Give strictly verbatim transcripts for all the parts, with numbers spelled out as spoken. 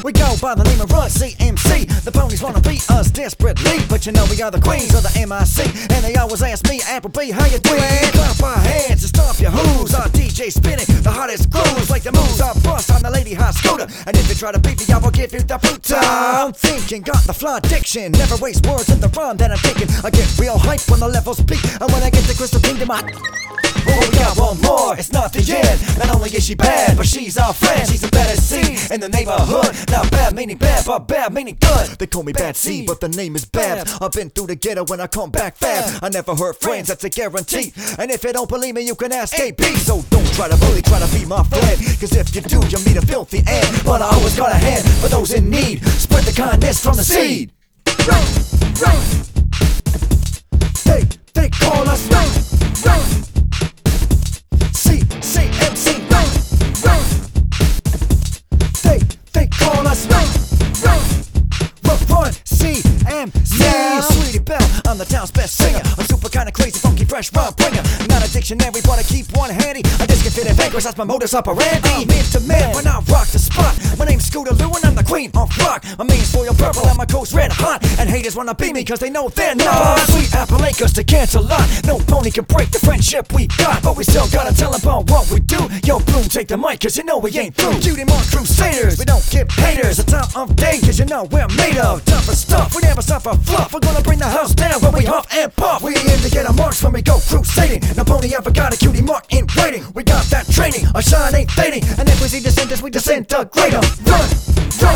We go by the name of Run C M C. The ponies wanna beat us desperately, but you know we are the queens of the M I C. And they always ask me, Applebee, how you doing? Clap our hands and stomp your hooves. Our D J spinning the hottest grooves, like the moves I bust on the lady high scooter. And if you try to beat me, I will give you the boot. I'm thinking, got the fly diction. Never waste words in the rhyme that I'm thinking. I get real hype when the levels peak, and when I get the Crystal Kingdom, I oh, we got one more, it's not the end. Not only is she bad, but she's our friend. She's the baddest C in the neighborhood. Not bad meaning bad, but bad meaning good. They call me Bad C, but the name is Bab. I've been through the ghetto when I come back fast. I never hurt friends, that's a guarantee. And if you don't believe me, you can ask A B. So don't try to bully, try to be my friend, cause if you do, you meet a filthy end. But I always got a hand for those in need. Spread the kindness from the seed. Run, run. They, they call us run, run. C, C, M C, run, run. They, they call us run, run. Run, run, C, M C. Yeah, Sweetie Belle, I'm the town's best singer. I'm super kinda crazy, funky, fresh rhyme bringer. Not a dictionary, but I keep one handy. I just get fit and vanquish, that's my modus operandi. I'm into man when I rock the spot. My name's Scooter Lou and I'm the queen of rock. My means royal purple and my coat's red hot. And haters wanna be me cause they know they're not. Sweet Appalachians to cancel lot. No pony can break the friendship we got, but we still gotta tell about what we do. Yo, Bloom, take the mic cause you know we ain't through. Cutie Mark Crusaders, we don't give haters a time of day cause you know we're made of tougher stuff. We never stop for fluff. We're gonna bring the house down when we huff and puff. We aim to get our marks when we go crusading. No pony ever got a cutie mark in waiting. We got that training, our shine ain't fading. And if we see descendants, we disintegrate them. Run, run.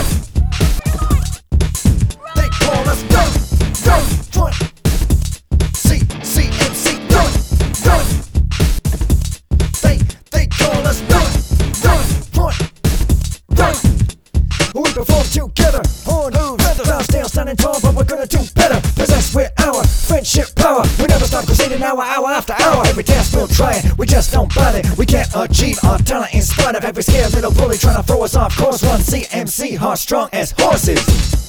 They call us run, run, run. C, C, M C, run, run. They, they call us run, run, run, run. We perform together on feathers. Our style standing tall, but we're gonna do better. Possessed with our friendship power. We never stop crusading hour, hour after hour. Every task we'll try it, we just don't bother. We can't achieve our talent in spite of every scared little bully trying to throw us off course. One C M C, hard strong as horses.